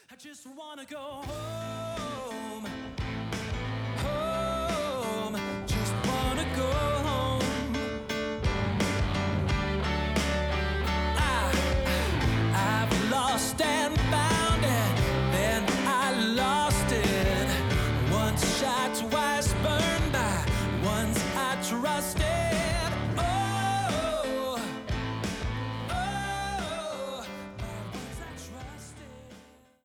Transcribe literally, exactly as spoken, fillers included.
I just wanna go home, home, just wanna go home. I, I've lost and found it, then I lost it. Once shot, twice burned by, once I trusted.